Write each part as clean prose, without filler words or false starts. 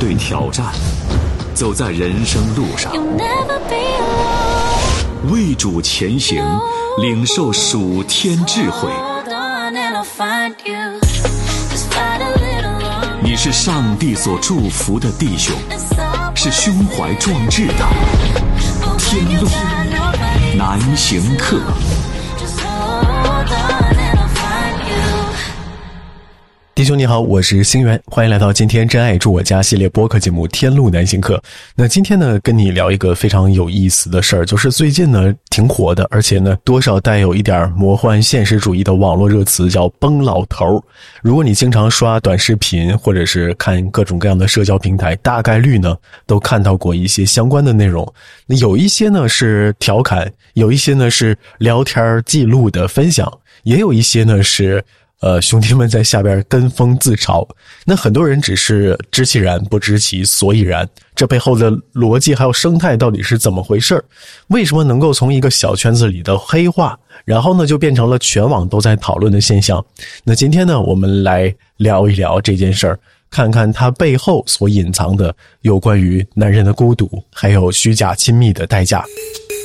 对挑战，走在人生路上，为主前行，领受属天智慧。你是上帝所祝福的弟兄，是胸怀壮志的天路难行客。 弟兄你好，我是星源，欢迎来到今天真爱住我家系列播客节目天路难行客。那今天呢，跟你聊一个非常有意思的事儿，就是最近呢挺火的，而且呢多少带有一点魔幻现实主义的网络热词，叫崩老头。如果你经常刷短视频或者是看各种各样的社交平台，大概率呢都看到过一些相关的内容。有一些呢是调侃，有一些呢是聊天记录的分享，也有一些呢是兄弟们在下边跟风自嘲。那很多人只是知其然不知其所以然，这背后的逻辑还有生态到底是怎么回事？为什么能够从一个小圈子里的黑话，然后呢就变成了全网都在讨论的现象？那今天呢，我们来聊一聊这件事儿，看看它背后所隐藏的有关于男人的孤独，还有虚假亲密的代价。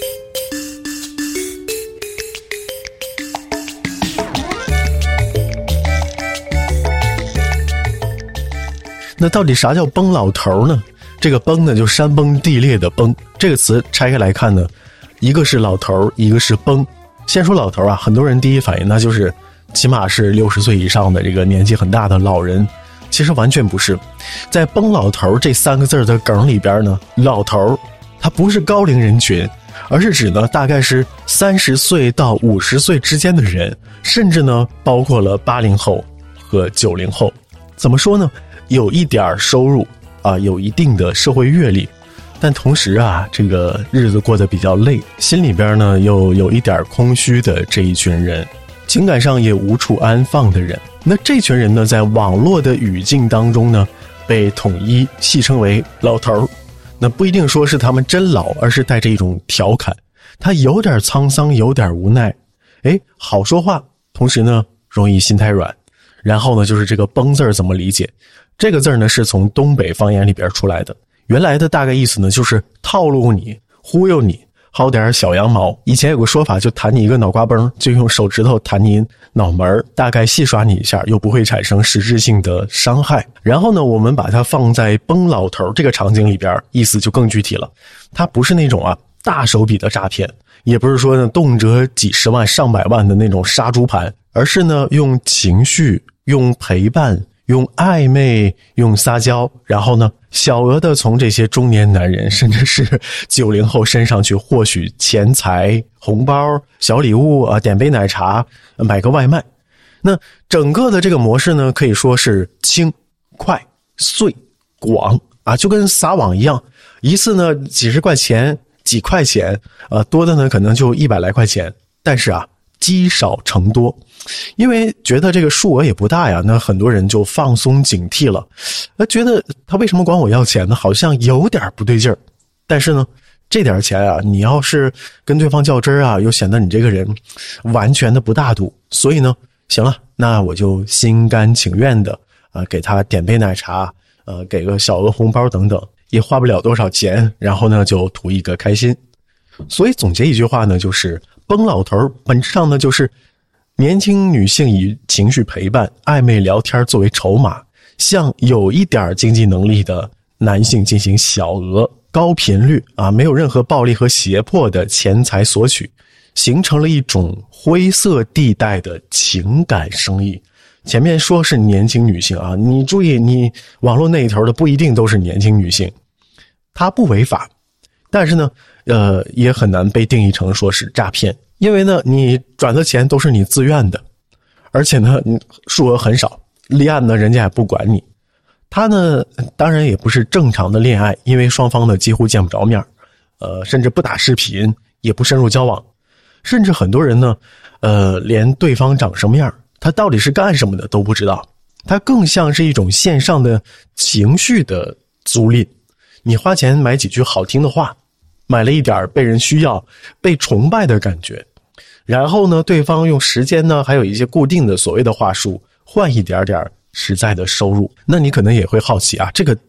那到底啥叫崩老头呢？这个崩呢，就山崩地裂的崩。这个词拆开来看呢，一个是老头，一个是崩。先说老头啊，很多人第一反应那就是起码是60岁以上的这个年纪很大的老人。其实完全不是，在崩老头这3个字的梗里边呢，老头它不是高龄人群，而是指呢大概是30岁到50岁之间的人，甚至呢包括了80后和90后。怎么说呢？有一点收入啊，有一定的社会阅历，但同时啊，这个日子过得比较累，心里边呢又有一点空虚的这一群人，情感上也无处安放的人。那这群人呢，在网络的语境当中呢，被统一戏称为老头。那不一定说是他们真老，而是带着一种调侃，他有点沧桑，有点无奈，好说话，同时呢容易心太软。然后呢，就是这个崩字怎么理解？这个字呢是从东北方言里边出来的，原来的大概意思呢就是套路你，忽悠你，薅点小羊毛。以前有个说法，就弹你一个脑瓜崩，就用手指头弹你脑门，大概戏耍你一下，又不会产生实质性的伤害。然后呢，我们把它放在崩老头这个场景里边，意思就更具体了。它不是那种大手笔的诈骗，也不是说呢动辄几十万上百万的那种杀猪盘，而是呢用情绪，用陪伴，用暧昧，用撒娇，然后呢小额的从这些中年男人甚至是90后身上去获取钱财、红包、小礼物啊，点杯奶茶，买个外卖。那整个的这个模式呢，可以说是轻、快、碎、广啊，就跟撒网一样，一次呢几十块钱、几块钱，多的呢可能就100来块钱，但是积少成多。因为觉得这个数额也不大呀，那很多人就放松警惕了，觉得他为什么管我要钱呢？好像有点不对劲儿。但是呢，这点钱你要是跟对方较真儿又显得你这个人完全的不大度。所以呢，行了，那我就心甘情愿的给他点杯奶茶，给个小额红包等等，也花不了多少钱，然后呢就图一个开心。所以总结一句话呢，就是崩老头本质上呢就是年轻女性以情绪陪伴、暧昧聊天作为筹码，向有一点经济能力的男性进行小额、高频率没有任何暴力和胁迫的钱财索取，形成了一种灰色地带的情感生意。前面说是年轻女性你注意，你网络那一头的不一定都是年轻女性，它不违法，但是呢，也很难被定义成说是诈骗。因为呢，你转的钱都是你自愿的，而且呢，数额很少，立案呢，人家也不管你。他呢，当然也不是正常的恋爱，因为双方呢几乎见不着面，甚至不打视频，也不深入交往，甚至很多人呢，连对方长什么样，他到底是干什么的都不知道。它更像是一种线上的情绪的租赁，你花钱买几句好听的话，买了一点被人需要、被崇拜的感觉，然后呢，对方用时间呢，还有一些固定的所谓的话术，换一点点实在的收入。那你可能也会好奇这个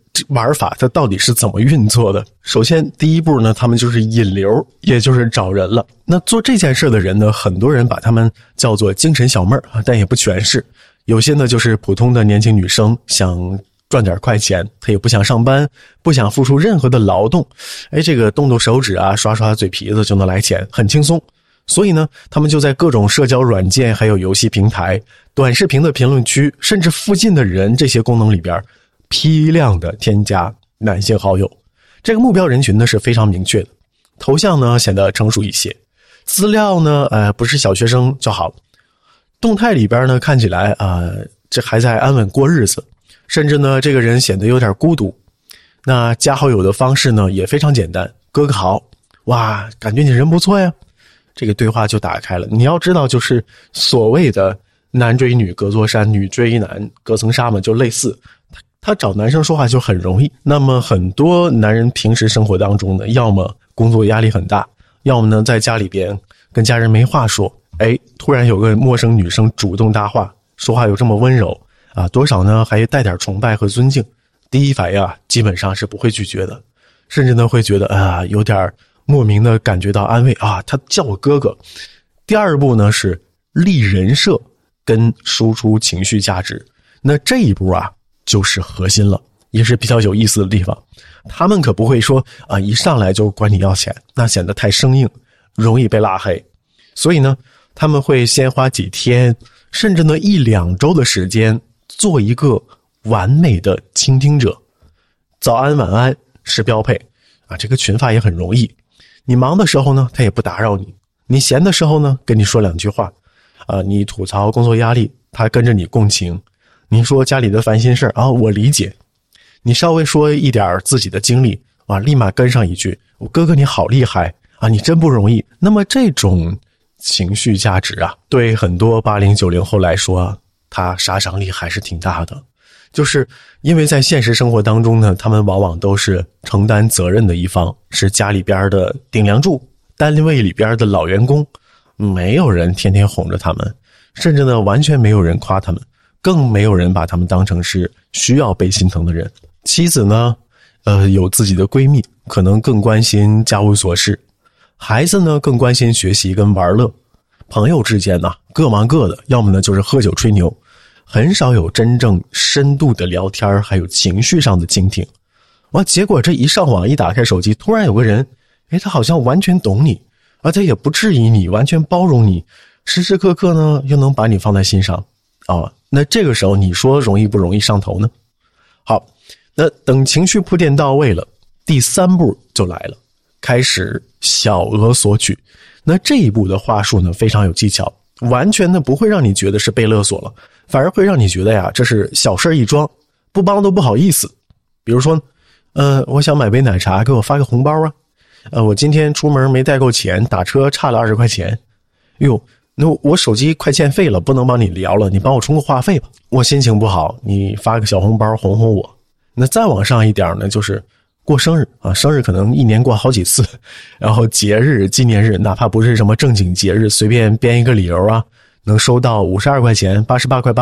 玩法它到底是怎么运作的。首先第一步呢，他们就是引流，也就是找人了。那做这件事的人呢，很多人把他们叫做精神小妹儿，但也不全是。有些呢就是普通的年轻女生，想赚点快钱，她也不想上班，不想付出任何的劳动，这个动动手指啊，刷刷嘴皮子就能来钱，很轻松。所以呢，他们就在各种社交软件还有游戏平台、短视频的评论区，甚至附近的人这些功能里边批量的添加男性好友。这个目标人群呢是非常明确的，头像呢显得成熟一些，资料呢不是小学生就好，动态里边呢看起来这还在安稳过日子，甚至呢这个人显得有点孤独。那加好友的方式呢也非常简单，哥哥好，哇，感觉你人不错呀，这个对话就打开了。你要知道，就是所谓的男追女隔座山，女追男隔层纱嘛，就类似。他找男生说话就很容易。那么很多男人平时生活当中呢，要么工作压力很大，要么呢在家里边跟家人没话说，突然有个陌生女生主动搭话，说话有这么温柔啊，多少呢还带点崇拜和尊敬。第一反应基本上是不会拒绝的，甚至呢会觉得有点莫名的感觉到安慰啊，他叫我哥哥。第二步呢是立人设跟输出情绪价值，那这一步就是核心了，也是比较有意思的地方。他们可不会说一上来就管你要钱，那显得太生硬，容易被拉黑。所以呢，他们会先花几天，甚至呢1-2周的时间，做一个完美的倾听者。早安晚安是标配这个群发也很容易。你忙的时候呢，他也不打扰你；你闲的时候呢，跟你说2句话。你吐槽工作压力，他跟着你共情。你说家里的烦心事我理解。你稍微说一点自己的经历立马跟上一句，我哥哥你好厉害你真不容易。那么这种情绪价值对很多80、90后来说它杀伤力还是挺大的。就是因为在现实生活当中呢，他们往往都是承担责任的一方，是家里边的顶梁柱，单位里边的老员工，没有人天天哄着他们，甚至呢完全没有人夸他们，更没有人把他们当成是需要被心疼的人。妻子呢有自己的闺蜜，可能更关心家务琐事，孩子呢更关心学习跟玩乐，朋友之间各忙各的，要么呢就是喝酒吹牛，很少有真正深度的聊天，还有情绪上的倾听。结果这一上网一打开手机，突然有个人他好像完全懂你他也不质疑你，完全包容你，时时刻刻呢又能把你放在心上那这个时候你说容易不容易上头呢？好，那等情绪铺垫到位了，第3步就来了，开始小额索取。那这一步的话术呢非常有技巧，完全的不会让你觉得是被勒索了，反而会让你觉得这是小事一桩，不帮都不好意思。比如说我想买杯奶茶，给我发个红包我今天出门没带够钱，打车差了20块钱。那我手机快欠费了，不能帮你聊了，你帮我充个话费吧。我心情不好，你发个小红包哄哄我。那再往上一点呢，就是过生日生日可能1年过好几次，然后节日纪念日，哪怕不是什么正经节日，随便编一个理由能收到52块钱、88块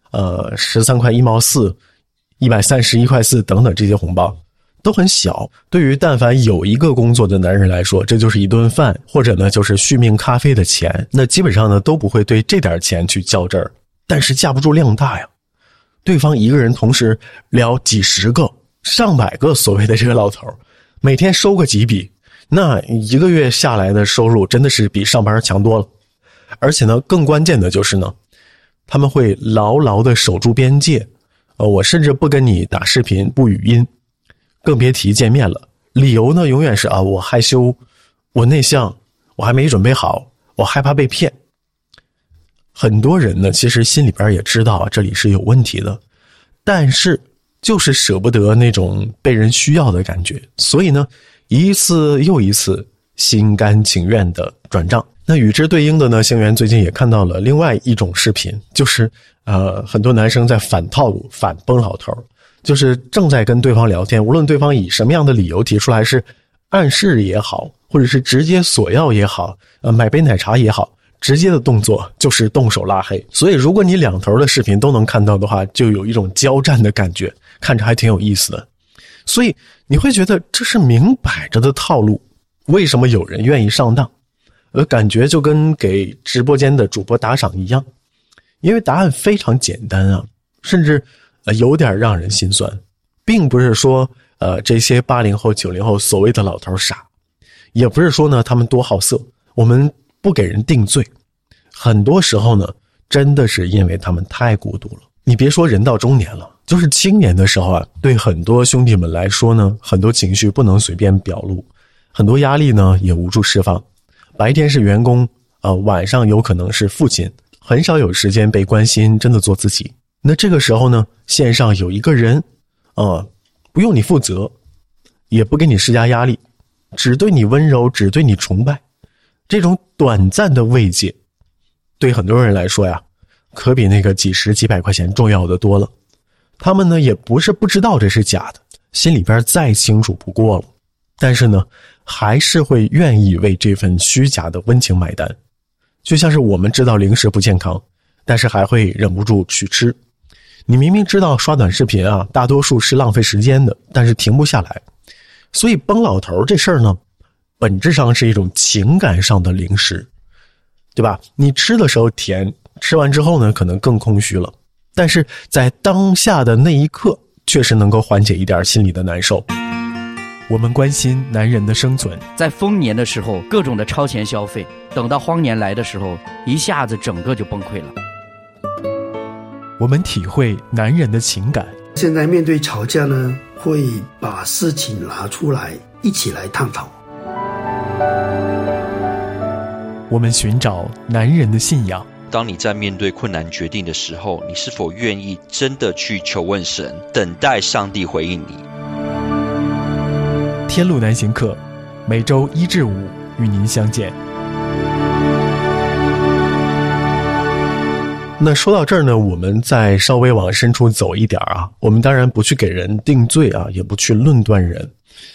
8、13块1毛4、131块4等等这些红包。都很小，对于但凡有一个工作的男人来说，这就是一顿饭，或者呢就是续命咖啡的钱，那基本上呢都不会对这点钱去较真儿。但是架不住量大呀，对方一个人同时聊几十个、上百个所谓的这个老头，每天收个几笔，那一个月下来的收入真的是比上班强多了。而且呢更关键的就是呢，他们会牢牢的守住边界，我甚至不跟你打视频不语音，更别提见面了。理由呢永远是我害羞，我内向，我还没准备好，我害怕被骗。很多人呢其实心里边也知道这里是有问题的，但是就是舍不得那种被人需要的感觉，所以呢一次又一次心甘情愿的转账。那与之对应的呢，星源最近也看到了另外一种视频，就是很多男生在反套路、反崩老头，就是正在跟对方聊天，无论对方以什么样的理由提出来，是暗示也好，或者是直接索要也好，买杯奶茶也好，直接的动作就是动手拉黑。所以如果你两头的视频都能看到的话，就有一种交战的感觉，看着还挺有意思的。 所以你会觉得这是明摆着的套路，为什么有人愿意上当？感觉就跟给直播间的主播打赏一样，因为答案非常简单啊，甚至有点让人心酸。并不是说这些80后90后所谓的老头傻，也不是说呢他们多好色，我们不给人定罪。很多时候呢真的是因为他们太孤独了。你别说人到中年了，就是青年的时候啊，对很多兄弟们来说呢，很多情绪不能随便表露，很多压力呢也无处释放。白天是员工晚上有可能是父亲，很少有时间被关心，真的做自己。那这个时候呢，线上有一个人不用你负责，也不给你施加压力，只对你温柔，只对你崇拜，这种短暂的慰藉对很多人来说呀，可比那个几十几百块钱重要的多了。他们呢也不是不知道这是假的，心里边再清楚不过了，但是呢还是会愿意为这份虚假的温情买单。就像是我们知道零食不健康，但是还会忍不住去吃。你明明知道刷短视频啊，大多数是浪费时间的，但是停不下来。所以崩老头这事儿呢，本质上是一种情感上的零食，对吧？你吃的时候甜，吃完之后呢可能更空虚了，但是在当下的那一刻确实能够缓解一点心里的难受。我们关心男人的生存， 在丰年的时候各种的超前消费，等到荒年来的时候一下子整个就崩溃了。 我们体会男人的情感。 现在面对吵架呢，会把事情拿出来一起来探讨。 我们寻找男人的信仰。 当你在面对困难决定的时候，你是否愿意真的去求问神，等待上帝回应你？ 天路难行客，每周1至5与您相见。那说到这儿呢，我们再稍微往深处走一点啊，我们当然不去给人定罪啊，也不去论断人，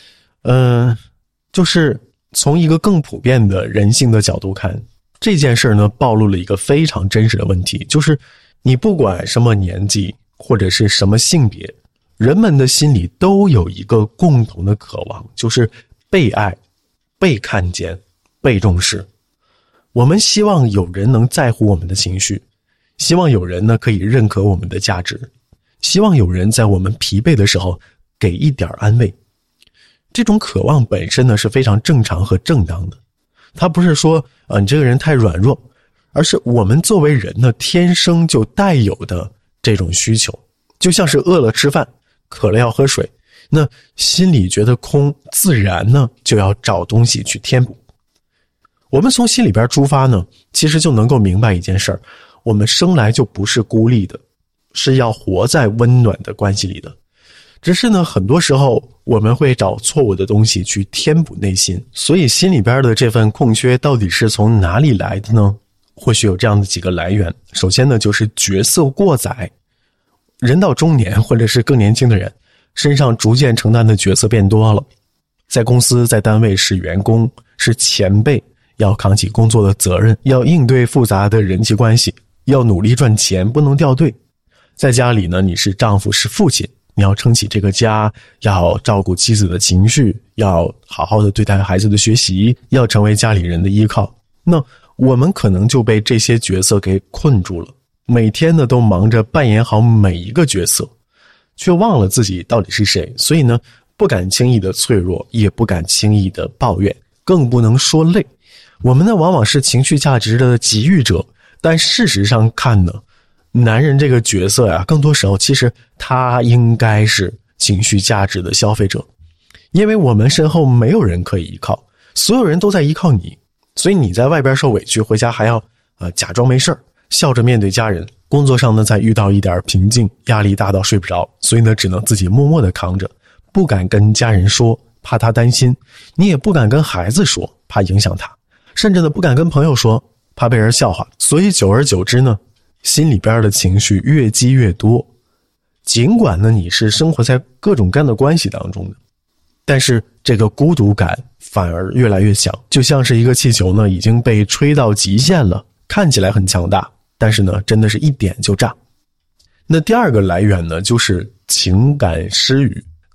就是从一个更普遍的人性的角度看，这件事呢暴露了一个非常真实的问题，就是你不管什么年纪或者是什么性别，人们的心里都有一个共同的渴望，就是被爱、被看见、被重视。我们希望有人能在乎我们的情绪，希望有人呢可以认可我们的价值，希望有人在我们疲惫的时候给一点安慰。这种渴望本身呢是非常正常和正当的，它不是说你这个人太软弱，而是我们作为人呢天生就带有的这种需求。就像是饿了吃饭，渴了要喝水，那心里觉得空，自然呢就要找东西去填补。我们从心里边出发呢，其实就能够明白一件事儿，我们生来就不是孤立的，是要活在温暖的关系里的。只是呢很多时候我们会找错误的东西去填补内心，所以心里边的这份空缺到底是从哪里来的呢？或许有这样的几个来源。首先呢就是角色过载，人到中年或者是更年轻的人身上逐渐承担的角色变多了，在公司在单位是员工是前辈，要扛起工作的责任，要应对复杂的人际关系，要努力赚钱，不能掉队。在家里呢你是丈夫是父亲，你要撑起这个家，要照顾妻子的情绪，要好好的对待孩子的学习，要成为家里人的依靠。那我们可能就被这些角色给困住了，每天呢都忙着扮演好每一个角色，却忘了自己到底是谁。所以呢不敢轻易的脆弱，也不敢轻易的抱怨，更不能说累。我们呢往往是情绪价值的给予者，但事实上看呢，男人这个角色呀，更多时候其实他应该是情绪价值的消费者。因为我们身后没有人可以依靠，所有人都在依靠你，所以你在外边受委屈，回家还要假装没事儿，笑着面对家人。工作上呢再遇到一点瓶颈，压力大到睡不着，所以呢只能自己默默地扛着，不敢跟家人说，怕他担心，你也不敢跟孩子说，怕影响他，甚至呢不敢跟朋友说，怕被人笑话。所以久而久之呢，心里边的情绪越积越多。尽管呢你是生活在各种各样的关系当中的，但是这个孤独感反而越来越强，就像是一个气球呢已经被吹到极限了，看起来很强大，但是呢真的是一点就炸。那第二个来源呢就是情感失语。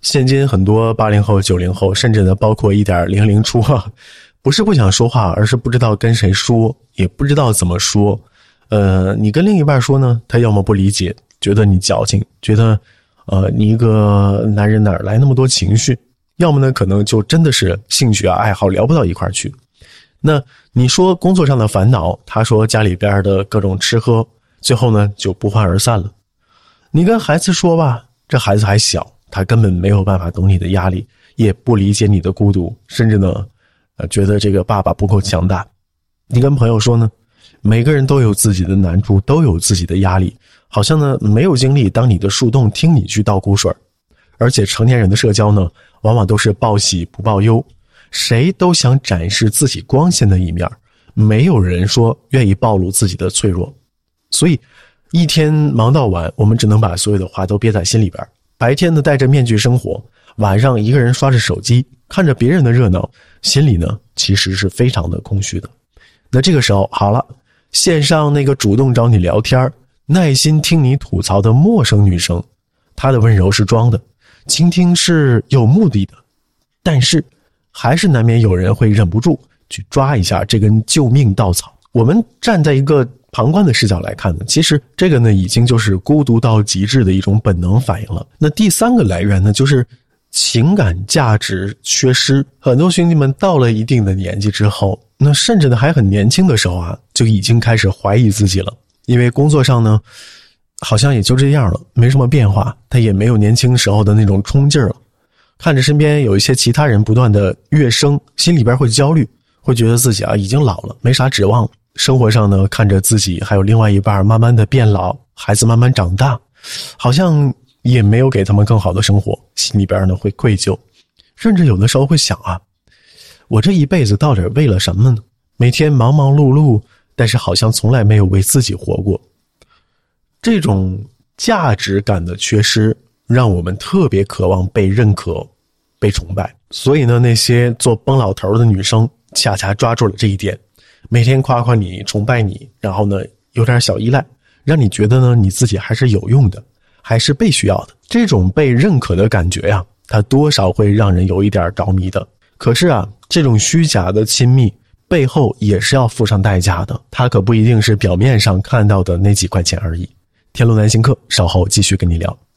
现今很多80后、90后，甚至呢包括一点00初不是不想说话，而是不知道跟谁说，也不知道怎么说。你跟另一半说呢，他要么不理解，觉得你矫情，觉得你一个男人哪来那么多情绪，要么呢可能就真的是兴趣爱好聊不到一块去。那你说工作上的烦恼，他说家里边的各种吃喝，最后呢就不欢而散了。你跟孩子说吧，这孩子还小，他根本没有办法懂你的压力，也不理解你的孤独，甚至呢觉得这个爸爸不够强大。你跟朋友说呢，每个人都有自己的难处，都有自己的压力，好像呢没有精力当你的树洞听你去倒苦水。而且成年人的社交呢，往往都是报喜不报忧，谁都想展示自己光鲜的一面，没有人说愿意暴露自己的脆弱。所以一天忙到晚，我们只能把所有的话都憋在心里边，白天呢戴着面具生活，晚上一个人刷着手机，看着别人的热闹，心里呢其实是非常的空虚的。那这个时候好了，线上那个主动找你聊天，耐心听你吐槽的陌生女生，她的温柔是装的，倾听是有目的的，但是还是难免有人会忍不住去抓一下这根救命稻草。我们站在一个旁观的视角来看呢，其实这个呢已经就是孤独到极致的一种本能反应了。那第三个来源呢，就是情感价值缺失。很多兄弟们到了一定的年纪之后，那甚至呢还很年轻的时候啊，就已经开始怀疑自己了。因为工作上呢好像也就这样了，没什么变化，他也没有年轻时候的那种冲劲了。看着身边有一些其他人不断的跃升，心里边会焦虑，会觉得自己已经老了，没啥指望了。生活上呢，看着自己还有另外一半慢慢的变老，孩子慢慢长大，好像也没有给他们更好的生活，心里边呢会愧疚，甚至有的时候会想我这一辈子到底为了什么呢？每天忙忙碌碌，但是好像从来没有为自己活过。这种价值感的缺失，让我们特别渴望被认可、被崇拜。所以呢，那些做崩老头的女生恰恰抓住了这一点，每天夸夸你、崇拜你，然后呢有点小依赖，让你觉得呢你自己还是有用的，还是被需要的。这种被认可的感觉呀，它多少会让人有一点着迷的。可是这种虚假的亲密背后也是要付上代价的，它可不一定是表面上看到的那几块钱而已。天路南行客稍后继续跟你聊。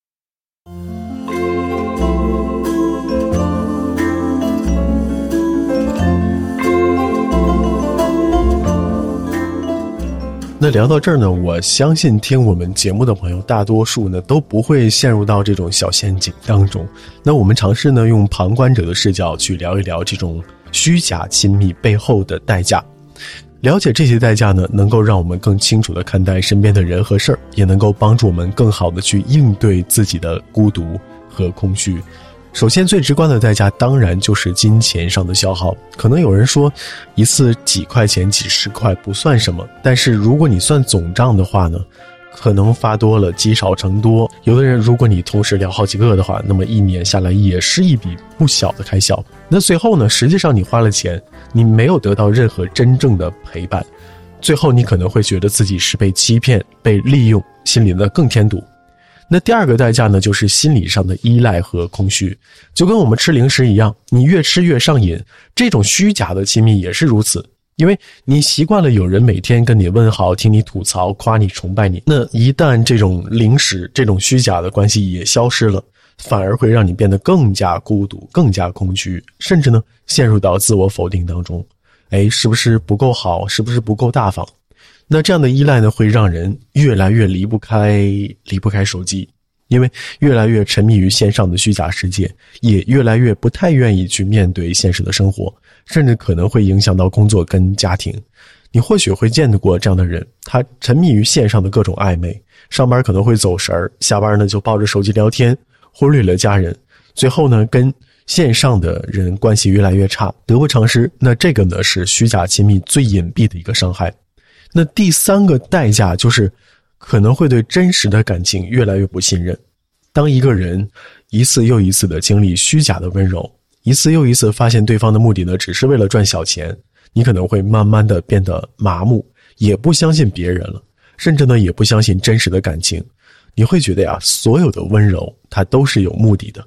那聊到这儿呢，我相信听我们节目的朋友大多数呢都不会陷入到这种小陷阱当中。那我们尝试呢用旁观者的视角去聊一聊这种虚假亲密背后的代价。了解这些代价呢，能够让我们更清楚地看待身边的人和事儿，也能够帮助我们更好地去应对自己的孤独和空虚。首先最直观的代价当然就是金钱上的消耗。可能有人说一次几块钱几十块不算什么，但是如果你算总账的话呢，可能发多了积少成多。有的人如果你同时聊好几个的话，那么一年下来也是一笔不小的开销。那最后呢，实际上你花了钱，你没有得到任何真正的陪伴，最后你可能会觉得自己是被欺骗、被利用，心里呢更添堵。那第二个代价呢，就是心理上的依赖和空虚。就跟我们吃零食一样，你越吃越上瘾，这种虚假的亲密也是如此。因为你习惯了有人每天跟你问好，听你吐槽，夸你，崇拜你，那一旦这种零食、这种虚假的关系也消失了，反而会让你变得更加孤独、更加空虚，甚至呢陷入到自我否定当中。是不是不够好？是不是不够大方？那这样的依赖呢，会让人越来越离不开手机，因为越来越沉迷于线上的虚假世界，也越来越不太愿意去面对现实的生活，甚至可能会影响到工作跟家庭。你或许会见得过这样的人，他沉迷于线上的各种暧昧，上班可能会走神儿，下班呢就抱着手机聊天，忽略了家人，最后呢跟线上的人关系越来越差，得不偿失。那这个呢是虚假亲密最隐蔽的一个伤害。那第三个代价就是可能会对真实的感情越来越不信任。当一个人一次又一次的经历虚假的温柔，一次又一次发现对方的目的呢只是为了赚小钱，你可能会慢慢的变得麻木，也不相信别人了，甚至呢也不相信真实的感情。你会觉得所有的温柔它都是有目的的。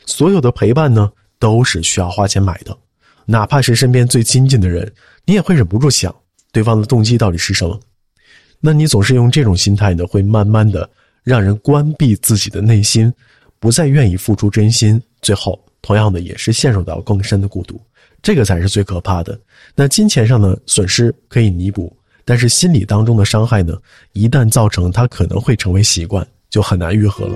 所有的陪伴呢，都是需要花钱买的。哪怕是身边最亲近的人，你也会忍不住想，对方的动机到底是什么？那你总是用这种心态呢，会慢慢的让人关闭自己的内心，不再愿意付出真心，最后同样的也是陷入到更深的孤独，这个才是最可怕的。那金钱上的损失可以弥补，但是心理当中的伤害呢，一旦造成，它可能会成为习惯，就很难愈合了。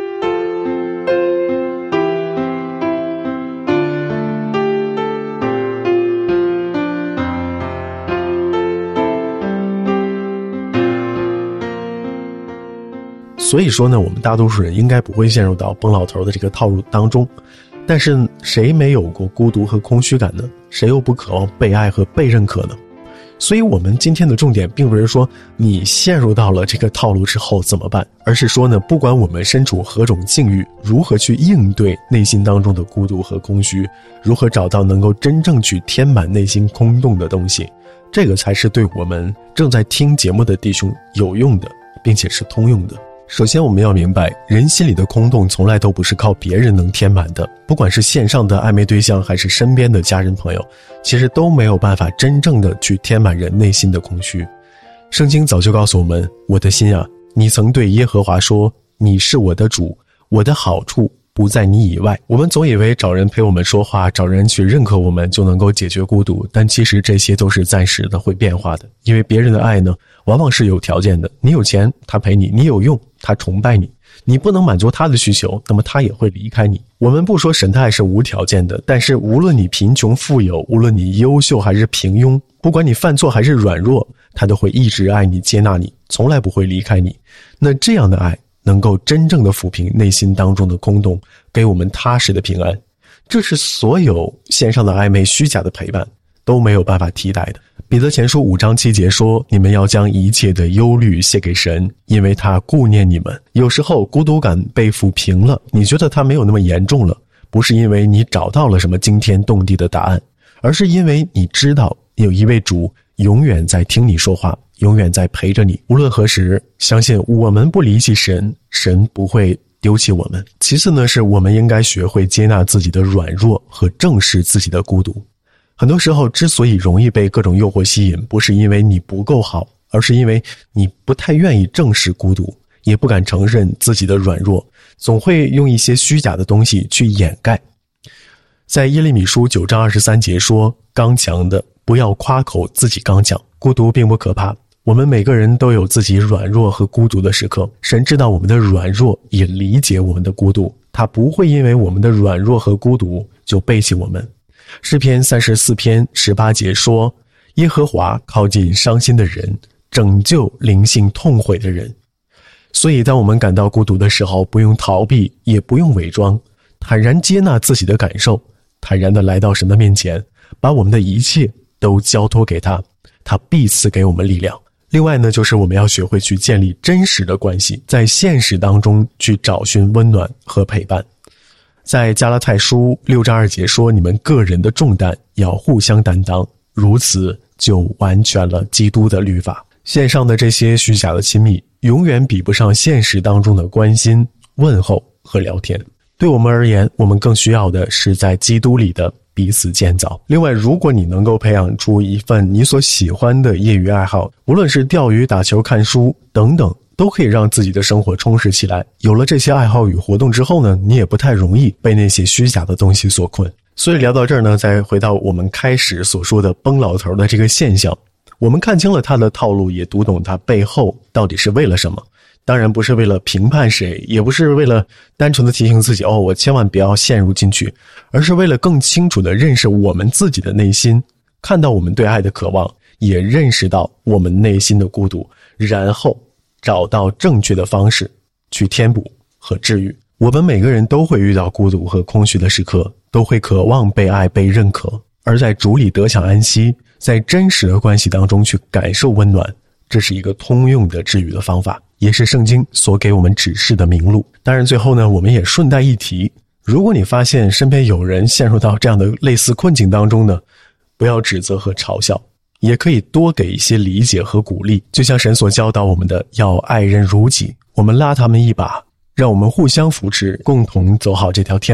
所以说呢，我们大多数人应该不会陷入到崩老头的这个套路当中，但是谁没有过孤独和空虚感呢？谁又不渴望被爱和被认可呢？所以我们今天的重点并不是说你陷入到了这个套路之后怎么办，而是说呢，不管我们身处何种境遇，如何去应对内心当中的孤独和空虚，如何找到能够真正去填满内心空洞的东西，这个才是对我们正在听节目的弟兄有用的，并且是通用的。首先我们要明白，人心里的空洞从来都不是靠别人能填满的，不管是线上的暧昧对象还是身边的家人朋友，其实都没有办法真正的去填满人内心的空虚。圣经早就告诉我们，我的心啊，你曾对耶和华说，你是我的主，我的好处不在你以外。我们总以为找人陪我们说话，找人去认可我们就能够解决孤独，但其实这些都是暂时的，会变化的。因为别人的爱呢，往往是有条件的，你有钱他陪你，你有用他崇拜你，你不能满足他的需求，那么他也会离开你。我们不说神的爱是无条件的，但是无论你贫穷富有，无论你优秀还是平庸，不管你犯错还是软弱，他都会一直爱你接纳你，从来不会离开你。那这样的爱能够真正的抚平内心当中的空洞，给我们踏实的平安，这是所有线上的暧昧虚假的陪伴都没有办法替代的。彼得前书5章7节说，你们要将一切的忧虑卸给神，因为他顾念你们。有时候孤独感被抚平了，你觉得它没有那么严重了，不是因为你找到了什么惊天动地的答案，而是因为你知道有一位主永远在听你说话，永远在陪着你，无论何时，相信我们不离弃神，神不会丢弃我们。其次呢，是我们应该学会接纳自己的软弱和正视自己的孤独。很多时候之所以容易被各种诱惑吸引，不是因为你不够好，而是因为你不太愿意正视孤独，也不敢承认自己的软弱，总会用一些虚假的东西去掩盖。在耶利米书9章23节说，刚强的不要夸口自己刚强。孤独并不可怕，我们每个人都有自己软弱和孤独的时刻，神知道我们的软弱，也理解我们的孤独，他不会因为我们的软弱和孤独就背弃我们。诗篇34篇18节说，耶和华靠近伤心的人，拯救灵性痛悔的人。所以当我们感到孤独的时候，不用逃避，也不用伪装，坦然接纳自己的感受，坦然地来到神的面前，把我们的一切都交托给他，他必赐给我们力量。另外呢，就是我们要学会去建立真实的关系，在现实当中去找寻温暖和陪伴。在加拉太书6章2节说，你们个人的重担要互相担当，如此就完全了基督的律法。线上的这些虚假的亲密，永远比不上现实当中的关心、问候和聊天。对我们而言，我们更需要的是在基督里的彼此建造。另外，如果你能够培养出一份你所喜欢的业余爱好，无论是钓鱼、打球、看书等等，都可以让自己的生活充实起来。有了这些爱好与活动之后呢，你也不太容易被那些虚假的东西所困。所以聊到这儿呢，再回到我们开始所说的崩老头的这个现象，我们看清了他的套路，也读懂他背后到底是为了什么。当然不是为了评判谁，也不是为了单纯的提醒自己我千万不要陷入进去，而是为了更清楚地认识我们自己的内心，看到我们对爱的渴望，也认识到我们内心的孤独，然后找到正确的方式去填补和治愈。我们每个人都会遇到孤独和空虚的时刻，都会渴望被爱、被认可，而在主里得享安息，在真实的关系当中去感受温暖，这是一个通用的治愈的方法，也是圣经所给我们指示的明路。当然最后呢，我们也顺带一提，如果你发现身边有人陷入到这样的类似困境当中呢，不要指责和嘲笑，也可以多给一些理解和鼓励，就像神所教导我们的，要爱人如己，我们拉他们一把，让我们互相扶持，共同走好这条天路。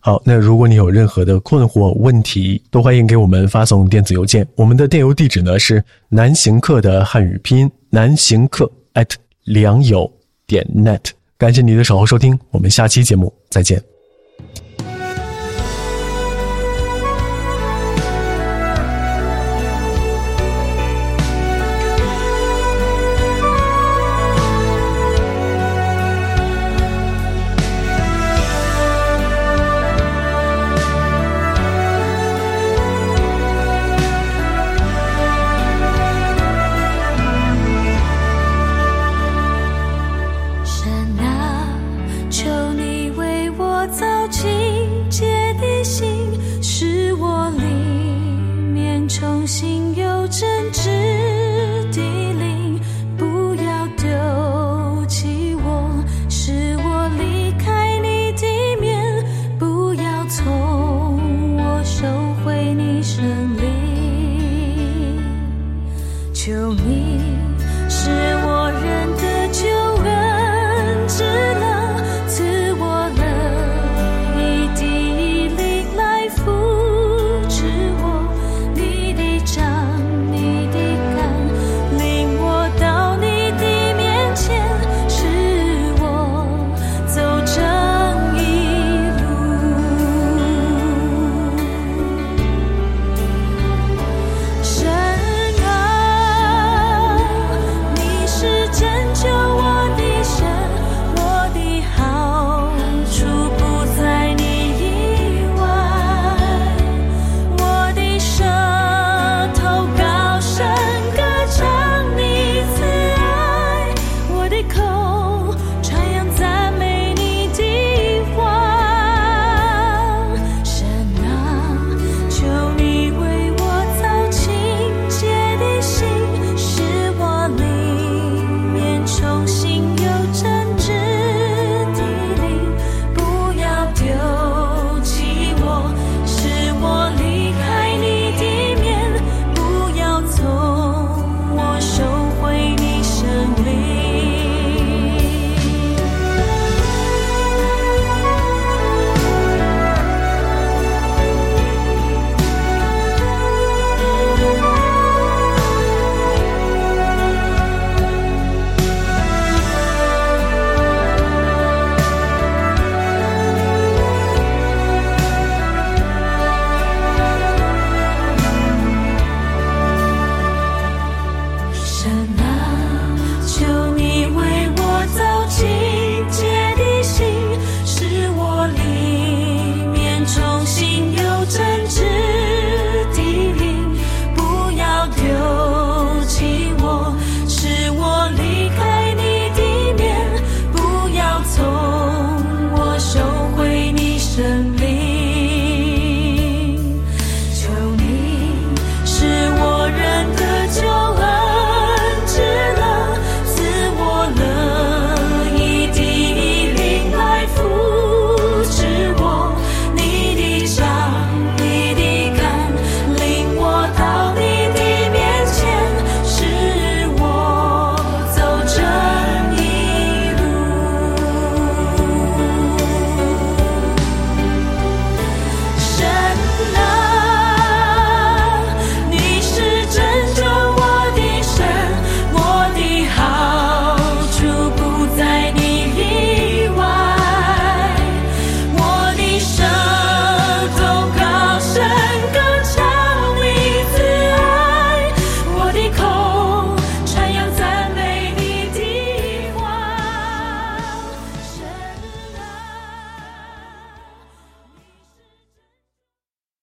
好，那如果你有任何的困惑问题，都欢迎给我们发送电子邮件。我们的电邮地址呢是南行客的汉语拼音南行客@良友.net。感谢你的守候收听，我们下期节目再见。 神啊，求你为我造就